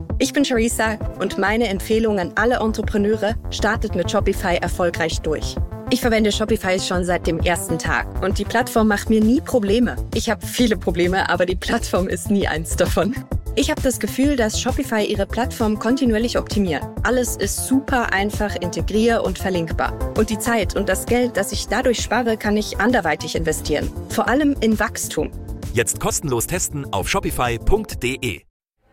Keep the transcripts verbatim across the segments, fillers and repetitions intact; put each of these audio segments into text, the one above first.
Ich bin Charissa und meine Empfehlung an alle Entrepreneure: startet mit Shopify erfolgreich durch. Ich verwende Shopify schon seit dem ersten Tag und die Plattform macht mir nie Probleme. Ich habe viele Probleme, aber die Plattform ist nie eins davon. Ich habe das Gefühl, dass Shopify ihre Plattform kontinuierlich optimiert. Alles ist super einfach integrier- und verlinkbar. Und die Zeit und das Geld, das ich dadurch spare, kann ich anderweitig investieren. Vor allem in Wachstum. Jetzt kostenlos testen auf shopify punkt de.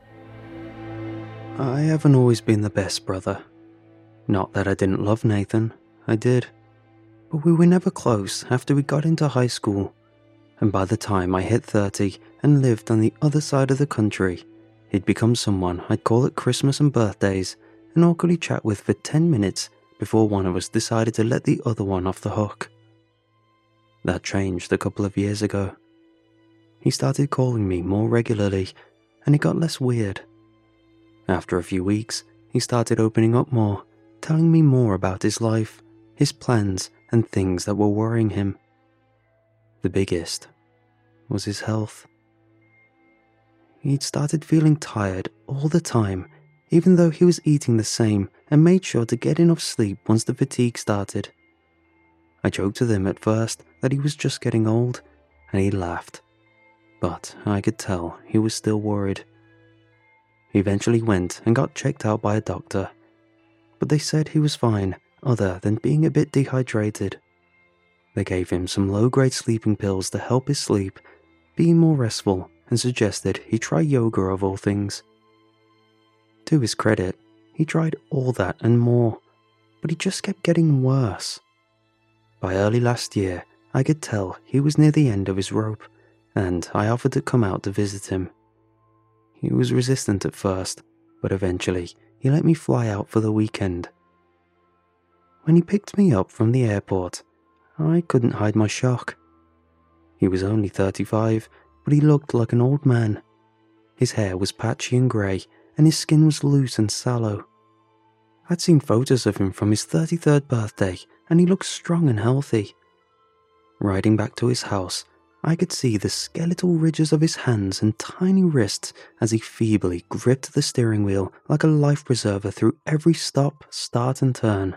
I haven't always been the best brother. Not that I didn't love Nathan, I did. But we were never close after we got into high school. And by the time I hit thirty and lived on the other side of the country, he'd become someone I'd call at Christmas and birthdays and awkwardly chat with for ten minutes before one of us decided to let the other one off the hook. That changed a couple of years ago. He started calling me more regularly, and it got less weird. After a few weeks, he started opening up more, telling me more about his life, his plans, and things that were worrying him. The biggest was his health. He'd started feeling tired all the time, even though he was eating the same and made sure to get enough sleep once the fatigue started. I joked with him at first that he was just getting old, and he laughed. But I could tell he was still worried. He eventually went and got checked out by a doctor, but they said he was fine other than being a bit dehydrated. They gave him some low-grade sleeping pills to help his sleep, be more restful, and suggested he try yoga of all things. To his credit, he tried all that and more, but he just kept getting worse. By early last year, I could tell he was near the end of his rope, and I offered to come out to visit him. He was resistant at first, but eventually he let me fly out for the weekend. When he picked me up from the airport, I couldn't hide my shock. He was only thirty-five, but he looked like an old man. His hair was patchy and grey, and his skin was loose and sallow. I'd seen photos of him from his thirty-third birthday, and he looked strong and healthy. Riding back to his house, I could see the skeletal ridges of his hands and tiny wrists as he feebly gripped the steering wheel like a life preserver through every stop, start and turn.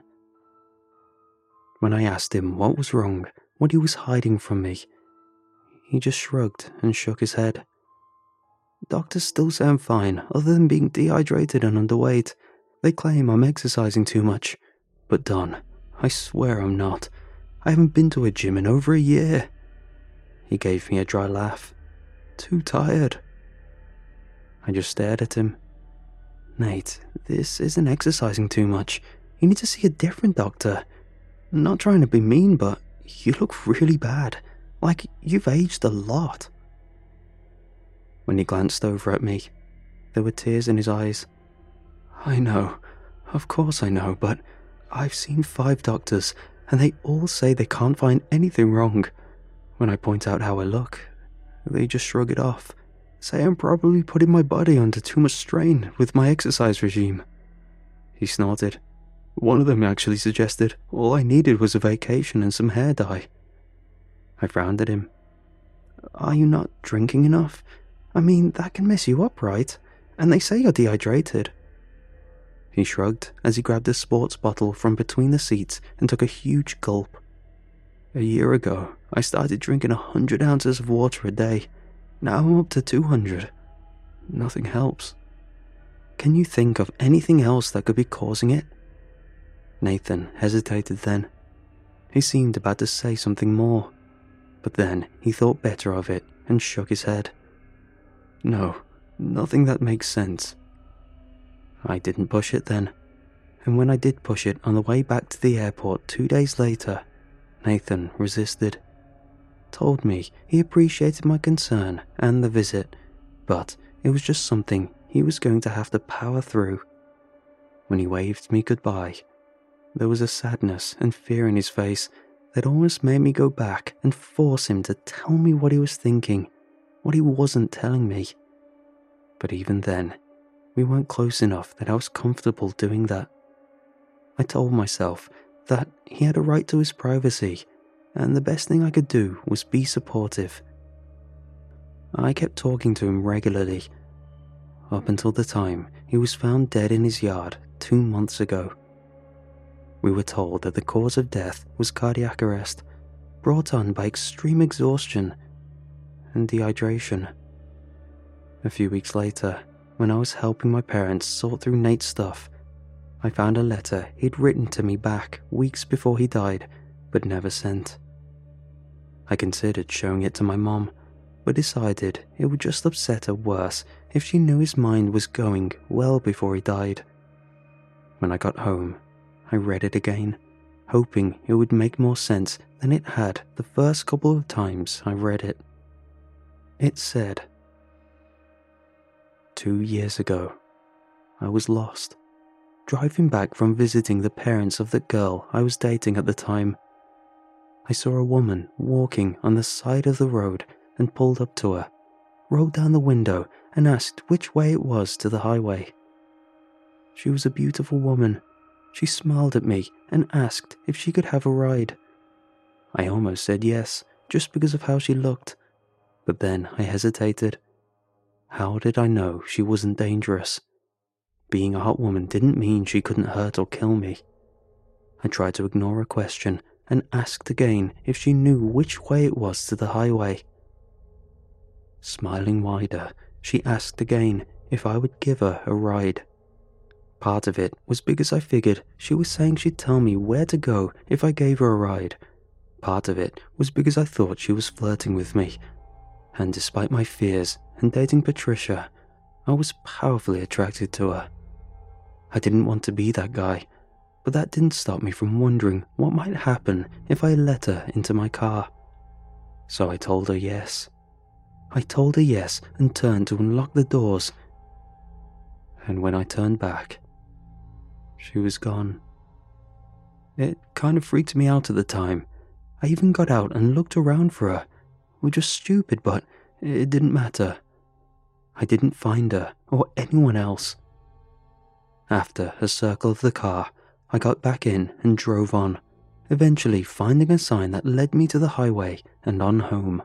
When I asked him what was wrong, what he was hiding from me, he just shrugged and shook his head. Doctors still say I'm fine, other than being dehydrated and underweight. They claim I'm exercising too much. But Don, I swear I'm not. I haven't been to a gym in over a year. He gave me a dry laugh. Too tired. I just stared at him. Nate, this isn't exercising too much. You need to see a different doctor. Not trying to be mean, but you look really bad. Like you've aged a lot. When he glanced over at me, there were tears in his eyes. I know, of course I know, but I've seen five doctors, and they all say they can't find anything wrong. When I point out how I look, they just shrug it off, say I'm probably putting my body under too much strain with my exercise regime. He snorted. One of them actually suggested all I needed was a vacation and some hair dye. I frowned at him. Are you not drinking enough? I mean, that can mess you up, right? And they say you're dehydrated. He shrugged as he grabbed a sports bottle from between the seats and took a huge gulp. A year ago, I started drinking a hundred ounces of water a day. Now I'm up to two hundred. Nothing helps. Can you think of anything else that could be causing it? Nathan hesitated then. He seemed about to say something more, but then he thought better of it and shook his head. No, nothing that makes sense. I didn't push it then, and when I did push it on the way back to the airport two days later, Nathan resisted. Told me he appreciated my concern and the visit, but it was just something he was going to have to power through. When he waved me goodbye, there was a sadness and fear in his face that almost made me go back and force him to tell me what he was thinking, what he wasn't telling me. But even then, we weren't close enough that I was comfortable doing that. I told myself that he had a right to his privacy, and the best thing I could do was be supportive. I kept talking to him regularly. up until the time he was found dead in his yard two months ago. We were told that the cause of death was cardiac arrest, brought on by extreme exhaustion and dehydration. A few weeks later, when I was helping my parents sort through Nate's stuff, I found a letter he'd written to me back weeks before he died, but never sent. I considered showing it to my mom, but decided it would just upset her worse if she knew his mind was going well before he died. When I got home, I read it again, hoping it would make more sense than it had the first couple of times I read it. It said, Two years ago, I was lost, driving back from visiting the parents of the girl I was dating at the time. I saw a woman walking on the side of the road and pulled up to her, rolled down the window and asked which way it was to the highway. She was a beautiful woman. She smiled at me and asked if she could have a ride. I almost said yes, just because of how she looked, but then I hesitated. How did I know she wasn't dangerous? Being a hot woman didn't mean she couldn't hurt or kill me. I tried to ignore her question and asked again if she knew which way it was to the highway. Smiling wider, she asked again if I would give her a ride. Part of it was because I figured she was saying she'd tell me where to go if I gave her a ride. Part of it was because I thought she was flirting with me. And despite my fears and dating Patricia, I was powerfully attracted to her. I didn't want to be that guy, but that didn't stop me from wondering what might happen if I let her into my car. So I told her yes. I told her yes and turned to unlock the doors. And when I turned back, she was gone. It kind of freaked me out at the time. I even got out and looked around for her, which was stupid, but it didn't matter. I didn't find her or anyone else. After a circle of the car, I got back in and drove on, eventually finding a sign that led me to the highway and on home.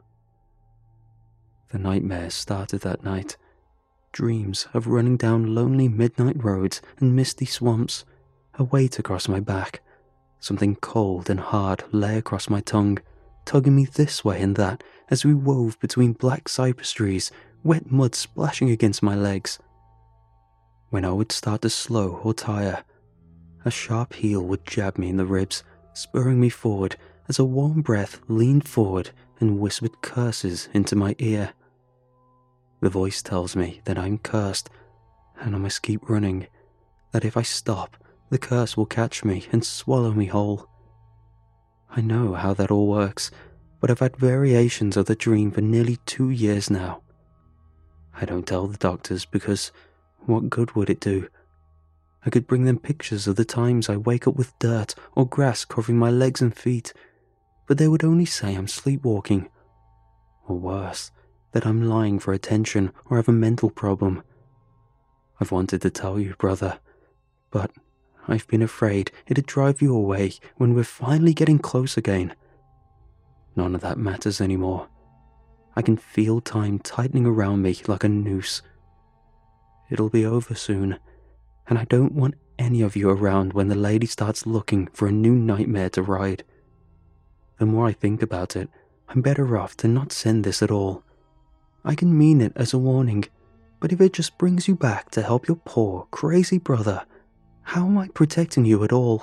The nightmares started that night. Dreams of running down lonely midnight roads and misty swamps, a weight across my back. Something cold and hard lay across my tongue, tugging me this way and that as we wove between black cypress trees, wet mud splashing against my legs. When I would start to slow or tire, a sharp heel would jab me in the ribs, spurring me forward as a warm breath leaned forward and whispered curses into my ear. The voice tells me that I'm cursed, and I must keep running, that if I stop, the curse will catch me and swallow me whole. I know how that all works, but I've had variations of the dream for nearly two years now. I don't tell the doctors because what good would it do? I could bring them pictures of the times I wake up with dirt or grass covering my legs and feet, but they would only say I'm sleepwalking, or worse, that I'm lying for attention or have a mental problem. I've wanted to tell you, brother, but I've been afraid it'd drive you away when we're finally getting close again. None of that matters anymore. I can feel time tightening around me like a noose. It'll be over soon, and I don't want any of you around when the lady starts looking for a new nightmare to ride. The more I think about it, I'm better off to not send this at all. I can mean it as a warning, but if it just brings you back to help your poor, crazy brother, how am I protecting you at all?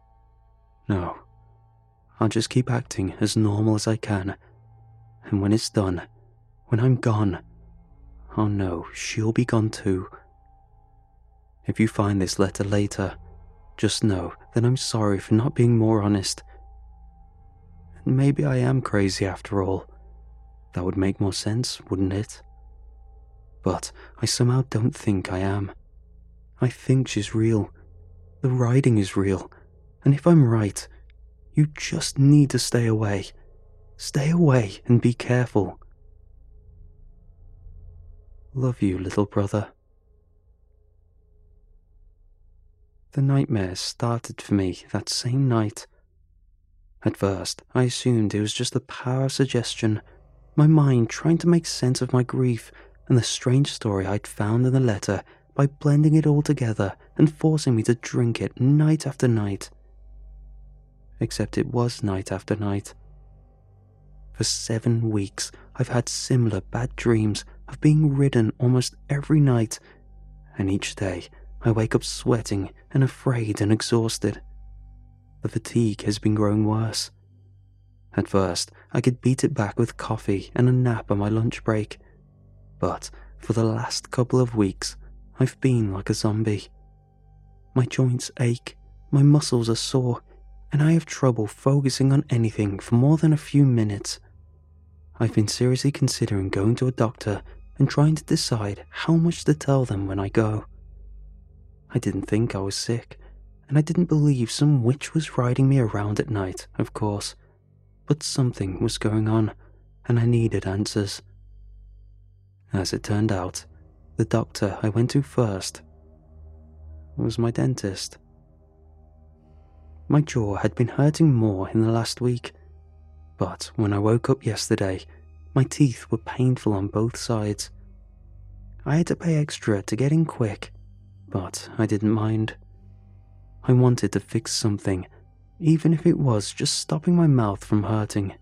No, I'll just keep acting as normal as I can, and when it's done, when I'm gone, I'll know she'll be gone too. If you find this letter later, just know that I'm sorry for not being more honest. And maybe I am crazy after all. That would make more sense, wouldn't it? But I somehow don't think I am. I think she's real. The writing is real. And if I'm right, you just need to stay away. Stay away and be careful. Love you, little brother. The nightmares started for me that same night. At first, I assumed it was just the power of suggestion, my mind trying to make sense of my grief and the strange story I'd found in the letter by blending it all together and forcing me to drink it night after night. Except it was night after night. For seven weeks, I've had similar bad dreams of being ridden almost every night, and each day I wake up sweating and afraid and exhausted. The fatigue has been growing worse. At first, I could beat it back with coffee and a nap on my lunch break, but for the last couple of weeks, I've been like a zombie. My joints ache, my muscles are sore, and I have trouble focusing on anything for more than a few minutes. I've been seriously considering going to a doctor and trying to decide how much to tell them when I go. I didn't think I was sick, and I didn't believe some witch was riding me around at night, of course, but something was going on, and I needed answers. As it turned out, the doctor I went to first was my dentist. My jaw had been hurting more in the last week, but when I woke up yesterday, my teeth were painful on both sides. I had to pay extra to get in quick, but I didn't mind. I wanted to fix something, even if it was just stopping my mouth from hurting.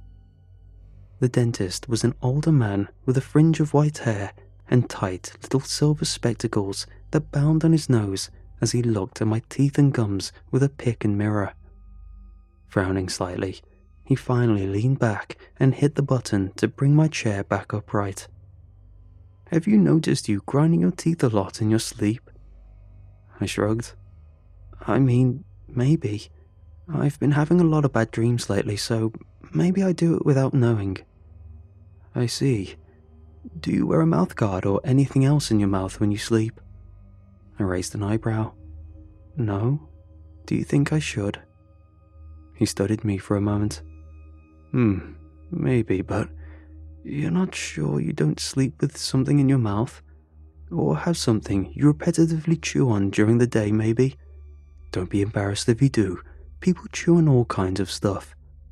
The dentist was an older man with a fringe of white hair and tight little silver spectacles that bound on his nose as he looked at my teeth and gums with a pick and mirror. Frowning slightly, he finally leaned back and hit the button to bring my chair back upright. "Have you noticed you grinding your teeth a lot in your sleep?" I shrugged. "I mean, maybe. I've been having a lot of bad dreams lately, so maybe I do it without knowing." "I see. Do you wear a mouth guard or anything else in your mouth when you sleep?" I raised an eyebrow. "No. Do you think I should?" He studied me for a moment. Hmm, maybe, but you're not sure you don't sleep with something in your mouth? Or have something you repetitively chew on during the day, maybe? Don't be embarrassed if you do. People chew on all kinds of stuff."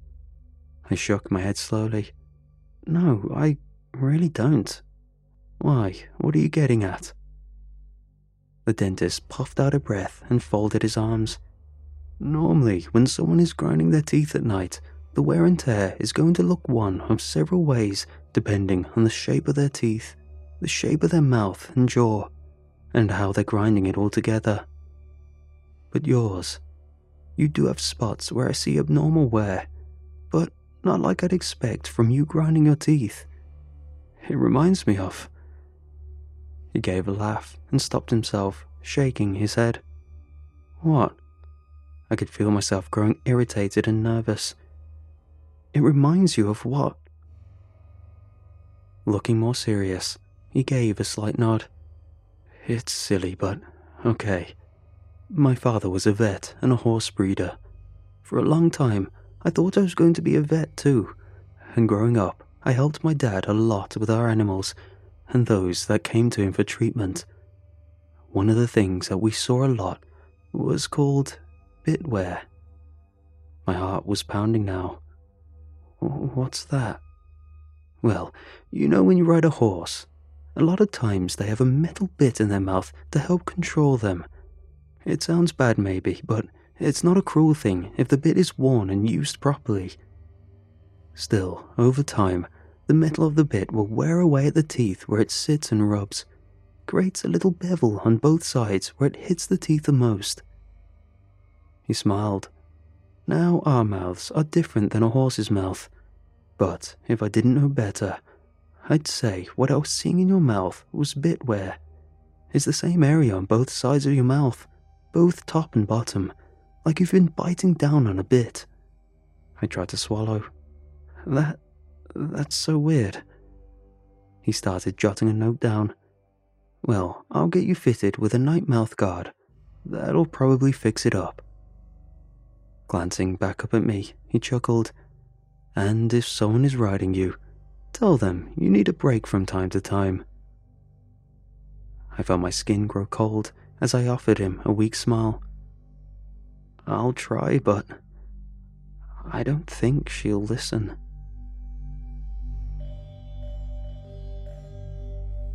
I shook my head slowly. "No, I really don't. Why, what are you getting at?" The dentist puffed out a breath and folded his arms. "Normally, when someone is grinding their teeth at night, the wear and tear is going to look one of several ways depending on the shape of their teeth, the shape of their mouth and jaw, and how they're grinding it all together. But yours, you do have spots where I see abnormal wear, but not like I'd expect from you grinding your teeth. It reminds me of..." He gave a laugh and stopped himself, shaking his head. "What?" I could feel myself growing irritated and nervous. "It reminds you of what?" Looking more serious, he gave a slight nod. "It's silly, but okay. My father was a vet and a horse breeder. For a long time, I thought I was going to be a vet too, and growing up, I helped my dad a lot with our animals and those that came to him for treatment. One of the things that we saw a lot was called bit wear." My heart was pounding now. "What's that?" "Well, you know when you ride a horse, a lot of times they have a metal bit in their mouth to help control them. It sounds bad maybe, but it's not a cruel thing if the bit is worn and used properly. Still, over time, the metal of the bit will wear away at the teeth where it sits and rubs, creates a little bevel on both sides where it hits the teeth the most." He smiled. "Now our mouths are different than a horse's mouth, but if I didn't know better, I'd say what I was seeing in your mouth was bit wear. It's the same area on both sides of your mouth, both top and bottom, like you've been biting down on a bit." I tried to swallow. That... that's so weird." He started jotting a note down. "Well, I'll get you fitted with a night mouth guard. That'll probably fix it up." Glancing back up at me, he chuckled. "And if someone is riding you, tell them you need a break from time to time." I felt my skin grow cold as I offered him a weak smile. "I'll try, but I don't think she'll listen."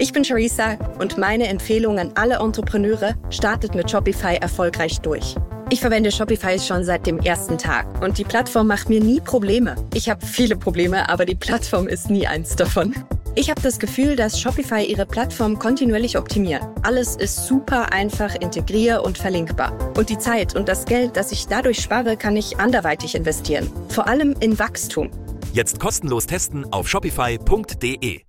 Ich bin Charissa und meine Empfehlung an alle Entrepreneure: startet mit Shopify erfolgreich durch. Ich verwende Shopify schon seit dem ersten Tag und die Plattform macht mir nie Probleme. Ich habe viele Probleme, aber die Plattform ist nie eins davon. Ich habe das Gefühl, dass Shopify ihre Plattform kontinuierlich optimiert. Alles ist super einfach integrier- und verlinkbar. Und die Zeit und das Geld, das ich dadurch spare, kann ich anderweitig investieren. Vor allem in Wachstum. Jetzt kostenlos testen auf shopify punkt de.